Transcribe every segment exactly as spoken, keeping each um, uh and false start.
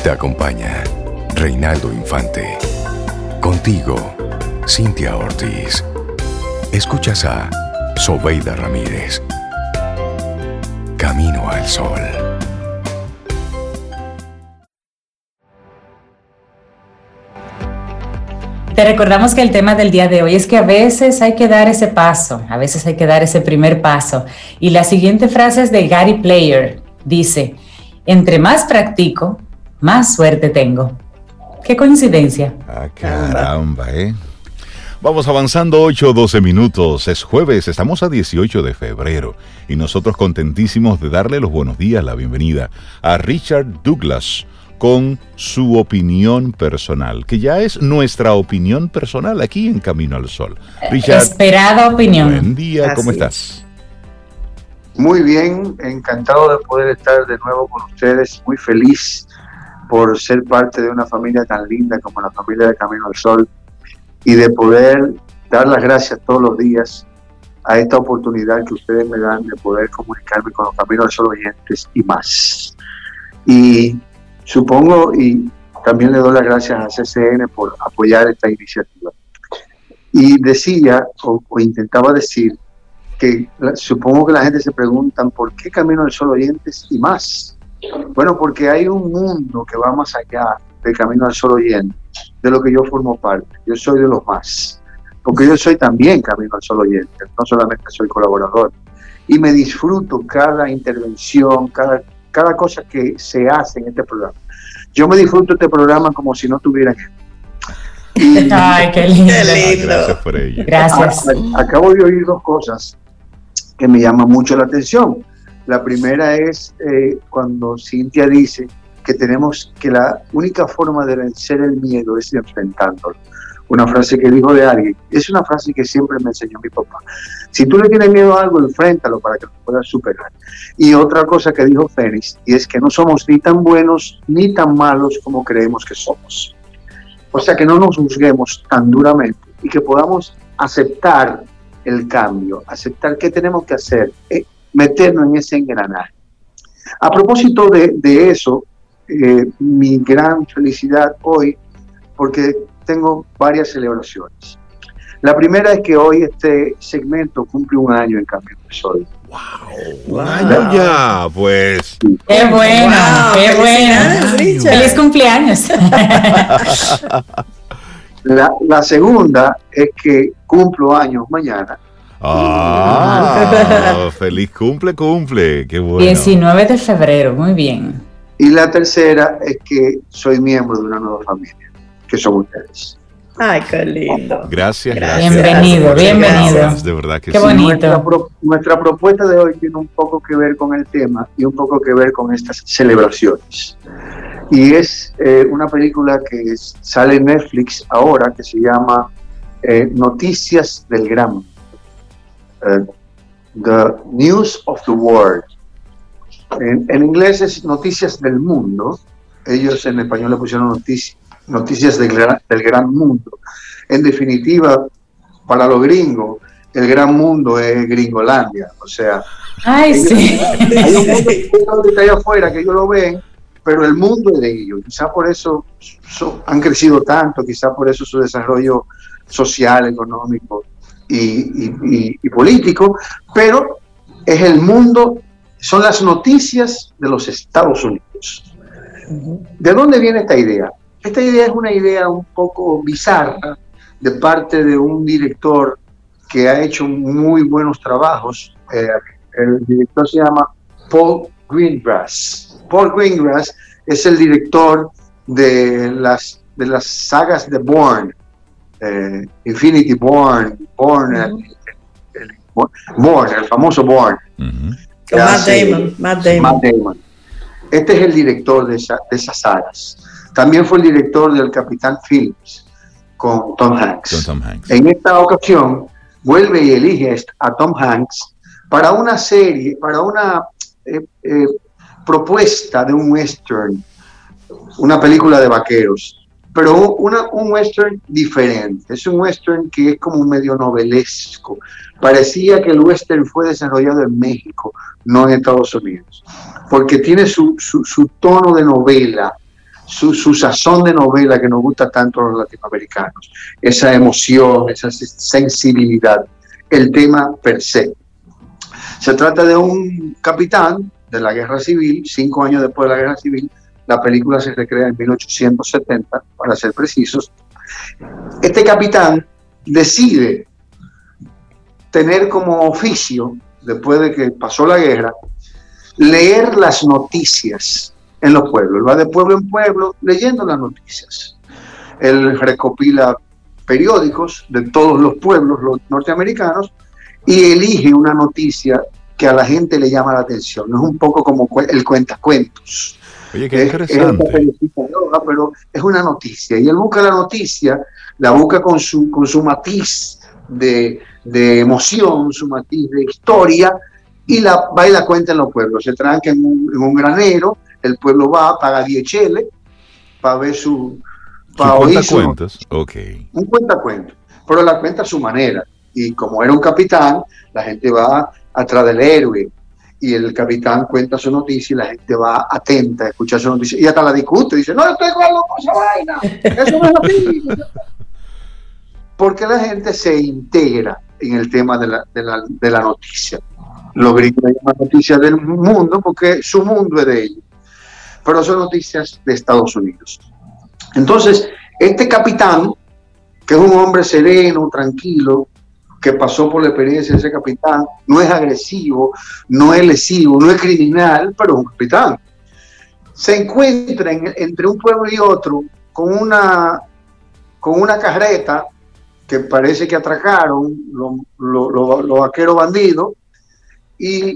Te acompaña Reinaldo Infante. Contigo, Cintia Ortiz. Escuchas a Sobeida Ramírez. Camino al Sol. Te recordamos que el tema del día de hoy es que a veces hay que dar ese paso, a veces hay que dar ese primer paso. Y la siguiente frase es de Gary Player. Dice, entre más practico, más suerte tengo. ¿Qué coincidencia? Ah, caramba, ¿eh? Vamos avanzando, ocho doce minutos. Es jueves, estamos a dieciocho de febrero y nosotros contentísimos de darle los buenos días, la bienvenida a Richard Douglas con su opinión personal, que ya es nuestra opinión personal aquí en Camino al Sol. Richard, esperada opinión. Buen día, ¿cómo Así estás? Muy bien, encantado de poder estar de nuevo con ustedes, muy feliz por ser parte de una familia tan linda como la familia de Camino al Sol y de poder dar las gracias todos los días a esta oportunidad que ustedes me dan de poder comunicarme con los Camino al Sol oyentes y más. Y supongo, y también le doy las gracias a C C N por apoyar esta iniciativa. Y decía, o, o intentaba decir, que la, supongo que la gente se pregunta ¿por qué Camino al Sol oyentes y más? Bueno, porque hay un mundo que va más allá de Camino al Sol oyente, de lo que yo formo parte. Yo soy de los más, porque yo soy también Camino al Sol oyente, no solamente soy colaborador. Y me disfruto cada intervención, cada, cada cosa que se hace en este programa. Yo me disfruto este programa como si no tuviera que. Y, Ay, qué lindo. Qué lindo. Gracias por ello. Gracias. A, a, acabo de oír dos cosas que me llaman mucho la atención. La primera es eh, cuando Cintia dice que tenemos que la única forma de vencer el miedo es enfrentándolo. Una frase que dijo de alguien, es una frase que siempre me enseñó mi papá. Si tú le tienes miedo a algo, enfréntalo para que lo puedas superar. Y otra cosa que dijo Fénix, y es que no somos ni tan buenos ni tan malos como creemos que somos. O sea, que no nos juzguemos tan duramente y que podamos aceptar el cambio, aceptar qué tenemos que hacer, eh, meternos en ese engranaje. A propósito de, de eso, eh, mi gran felicidad hoy, porque tengo varias celebraciones. La primera es que hoy este segmento cumple un año en Camino al Sol. ¡Wow! ¡Un wow. año ya! Pues. ¡Qué bueno! Wow, ¡Qué bueno! ¡Feliz cumpleaños! La, la segunda es que cumplo años mañana. ¡Ah! ¡Feliz cumple, cumple! ¡Qué bueno! diecinueve de febrero, muy bien. Y la tercera es que soy miembro de una nueva familia, que son ustedes. Ay, qué lindo. Gracias, gracias. Bienvenido, bienvenido. Gracias, de verdad que qué sí. bonito. Nuestra, pro, nuestra propuesta de hoy tiene un poco que ver con el tema y un poco que ver con estas celebraciones. Y es eh, una película que es, sale en Netflix ahora, que se llama eh, Noticias del Gran. Uh, the News of the World. En, en inglés es Noticias del Mundo. Ellos en español le pusieron noticias. Noticias del gran, del gran mundo. En definitiva, para los gringos, el gran mundo es Gringolandia. O sea, Ay, ellos, sí. hay un mundo que está allá afuera que ellos lo ven, pero el mundo es de ellos. Quizá por eso so, han crecido tanto, quizá por eso su desarrollo social, económico y, y, y, y político, pero es el mundo, son las noticias de los Estados Unidos. ¿De dónde viene esta idea? Esta idea es una idea un poco bizarra de parte de un director que ha hecho muy buenos trabajos. Eh, el director se llama Paul Greengrass. Paul Greengrass es el director de las, de las sagas de Bourne, eh, Infinity Bourne, Bourne, uh-huh. el, el, Bourne, el famoso Bourne. Uh-huh. Matt Damon, Matt Damon. Matt Damon. Este es el director de, esa, de esas sagas. También fue el director del Capitán Phillips con Tom Hanks. Con Tom Hanks. En esta ocasión vuelve y elige a Tom Hanks para una serie, para una eh, eh, propuesta de un western, una película de vaqueros, pero una, un western diferente. Es un western que es como medio novelesco. Parecía que el western fue desarrollado en México, no en Estados Unidos, porque tiene su, su, su tono de novela, su, su sazón de novela que nos gusta tanto a los latinoamericanos, esa emoción, esa sensibilidad, el tema per se. Se trata de un capitán de la guerra civil, cinco años después de la guerra civil. La película se recrea en mil ochocientos setenta, para ser precisos. Este capitán decide tener como oficio, después de que pasó la guerra, leer las noticias en los pueblos. Él va de pueblo en pueblo leyendo las noticias. Él recopila periódicos de todos los pueblos los norteamericanos y elige una noticia que a la gente le llama la atención. No es un poco como el cuentacuentos. Oye, qué es, interesante. Es pero es una noticia. Y él busca la noticia, la busca con su, con su matiz de, de emoción, su matiz de historia, y la va y la cuenta en los pueblos. Se tranca en un, en un granero, el pueblo va, paga diez cheles para ver su... Para oír su cuentas, ok. Un cuentacuentos, pero la cuenta a su manera. Y como era un capitán, la gente va atrás del héroe. Y el capitán cuenta su noticia y la gente va atenta a escuchar su noticia. Y hasta la discute, dice, no, estoy jugando con esa vaina, eso no es así. Porque la gente se integra en el tema de la, de la, de la noticia. Los gringos llaman noticias del mundo porque su mundo es de ellos. Pero son noticias de Estados Unidos. Entonces, este capitán, que es un hombre sereno, tranquilo, que pasó por la experiencia de ese capitán, no es agresivo, no es lesivo, no es criminal, pero es un capitán. Se encuentra en, entre un pueblo y otro con una, con una carreta que parece que atracaron los lo, lo, lo vaqueros bandidos y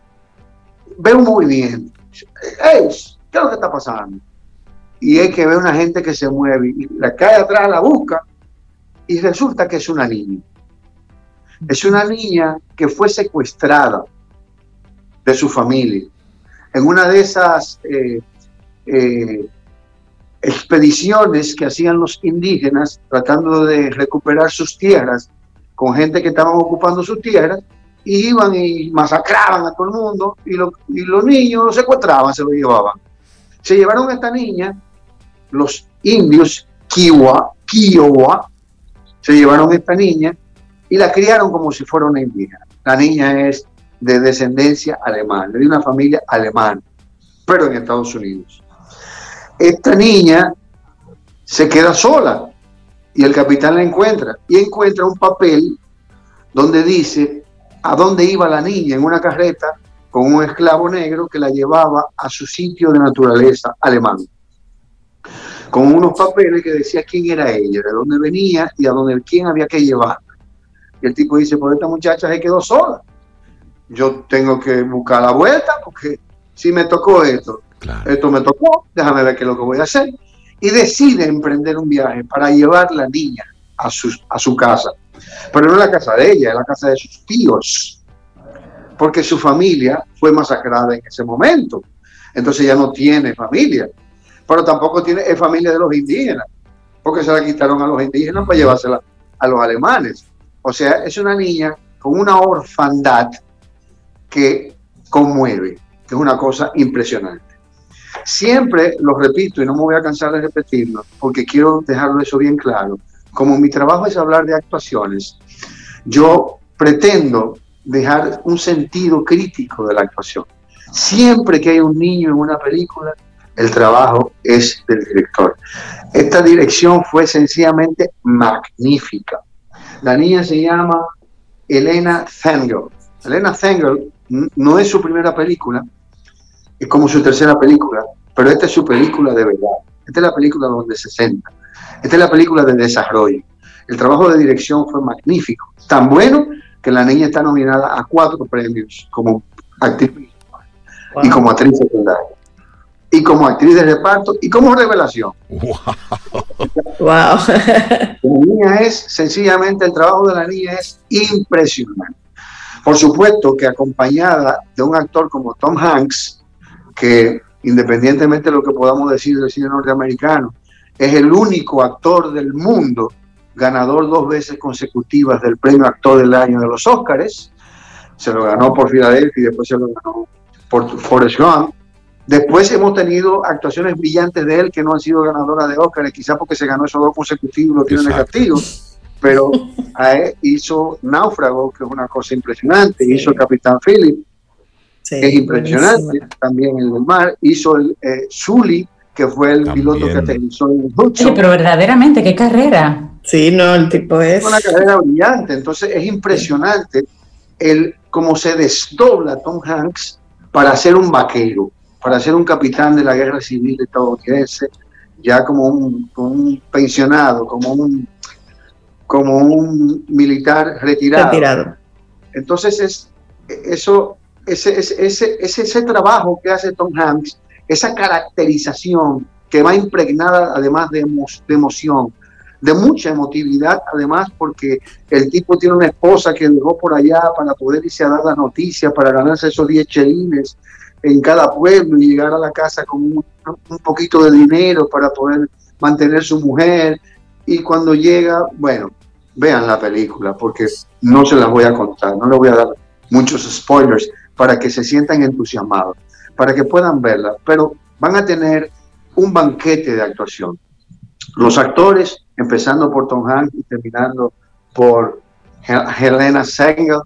ve un movimiento. ¡Ey! ¿Qué es lo que está pasando? Y es que ve una gente que se mueve y la cae atrás, la busca y resulta que es una niña. Es una niña que fue secuestrada de su familia en una de esas eh, eh, expediciones que hacían los indígenas tratando de recuperar sus tierras con gente que estaban ocupando sus tierras, y iban y masacraban a todo el mundo y, lo, y los niños los secuestraban, se los llevaban. Se llevaron a esta niña los indios Kiowa, Kiowa, se llevaron a esta niña y la criaron como si fuera una indígena. La niña es de descendencia alemana, de una familia alemana, pero en Estados Unidos. Esta niña se queda sola y el capitán la encuentra y encuentra un papel donde dice a dónde iba la niña en una carreta con un esclavo negro que la llevaba a su sitio de naturaleza alemán, con unos papeles que decía quién era ella, de dónde venía y a dónde, quién había que llevarla. Y el tipo dice, pues esta muchacha se quedó sola, yo tengo que buscar la vuelta porque si me tocó esto, claro. esto me tocó, déjame ver qué es lo que voy a hacer. Y decide emprender un viaje para llevar la niña a su, a su casa, pero no es la casa de ella, es la casa de sus tíos, porque su familia fue masacrada en ese momento, entonces ya no tiene familia, pero tampoco tiene es familia de los indígenas, porque se la quitaron a los indígenas para llevársela a los alemanes. O sea, es una niña con una orfandad que conmueve, que es una cosa impresionante. Siempre lo repito y no me voy a cansar de repetirlo, porque quiero dejarlo eso bien claro. Como mi trabajo es hablar de actuaciones, yo pretendo dejar un sentido crítico de la actuación. Siempre que hay un niño en una película, el trabajo es del director. Esta dirección fue sencillamente magnífica. La niña se llama Elena Thangel. Elena Thangel no es su primera película, es como su tercera película, pero esta es su película de verdad. Esta es la película donde se centra. Esta es la película de desarrollo. El trabajo de dirección fue magnífico. Tan bueno que la niña está nominada a cuatro premios como actriz principal, wow, y como actriz secundaria, y como actriz de reparto, y como revelación. Wow. Wow. La niña es, sencillamente, el trabajo de la niña es impresionante. Por supuesto que acompañada de un actor como Tom Hanks, que independientemente de lo que podamos decir del cine norteamericano, es el único actor del mundo ganador dos veces consecutivas del premio Actor del Año de los Óscares. Se lo ganó por Filadelfia y después se lo ganó por Forrest Gump. Después hemos tenido actuaciones brillantes de él que no han sido ganadoras de Oscar, quizás porque se ganó esos dos consecutivos y lo tiene de castigo. Pero eh, hizo Náufrago, que es una cosa impresionante. Sí. Hizo el Capitán Philip, sí, que es impresionante. Buenísima. También el del mar. Hizo el eh, Sully, que fue el también. Piloto que aterrizó en el Hudson. Sí, pero verdaderamente, qué carrera. Sí, no, el tipo es... Una carrera brillante. Entonces es impresionante el cómo se desdobla Tom Hanks para ser un vaquero, para ser un capitán de la guerra civil estadounidense, ya como un, como un pensionado, como un como un militar retirado. retirado. Entonces es eso, ese, ese, ese, ese, ese trabajo que hace Tom Hanks, esa caracterización que va impregnada además de, emo, de emoción, de mucha emotividad, además porque el tipo tiene una esposa que dejó por allá para poder irse a dar las noticias, para ganarse esos diez chelines en cada pueblo y llegar a la casa con un, un poquito de dinero para poder mantener su mujer. Y cuando llega, bueno, vean la película, porque no se las voy a contar, no les voy a dar muchos spoilers para que se sientan entusiasmados, para que puedan verla, pero van a tener un banquete de actuación. Los actores, empezando por Tom Hanks y terminando por Helena Segel,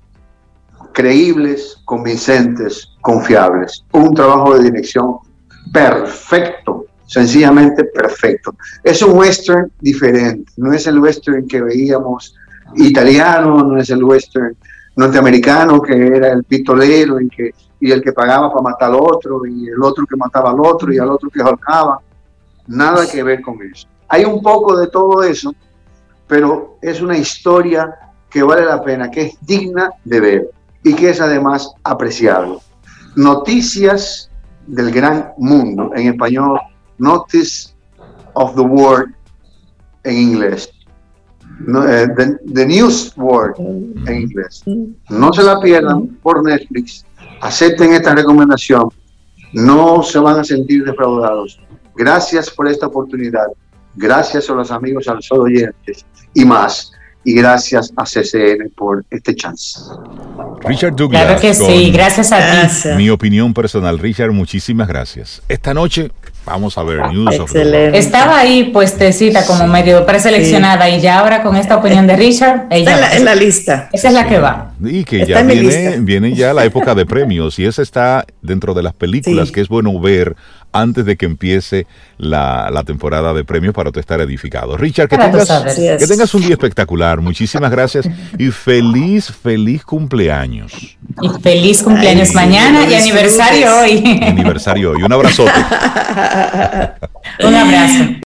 creíbles, convincentes, confiables. Un trabajo de dirección perfecto, sencillamente perfecto. Es un western diferente, no es el western que veíamos italiano, no es el western norteamericano que era el pistolero y, que, y el que pagaba para matar al otro y el otro que mataba al otro y al otro que ahorcaba. Nada que ver con eso. Hay un poco de todo eso, pero es una historia que vale la pena, que es digna de ver y que es además apreciable. Noticias del gran mundo, en español, Notice of the World en inglés. No, eh, the, the News World en inglés. No se la pierdan por Netflix. Acepten esta recomendación. No se van a sentir defraudados. Gracias por esta oportunidad. Gracias a los amigos al Sol Oyentes y más. Y gracias a C C N por este chance. Richard Douglas. Claro que sí, gracias a gracias. ti. Mi opinión personal, Richard, muchísimas gracias. Esta noche vamos a ver News of the World. Estaba ahí puestecita como sí. medio preseleccionada sí. y ya ahora con esta opinión de Richard, ella está en la, en la lista. Esa es la sí. que va. Y que está ya viene, viene ya la época de premios y esa está dentro de las películas sí. que es bueno ver antes de que empiece la, la temporada de premios para tú estar edificado. Richard, que tengas, que tengas un día espectacular. Muchísimas gracias y feliz, feliz cumpleaños. Y feliz cumpleaños Ay, mañana y aniversario hoy. Aniversario hoy. Un abrazote. Un abrazo.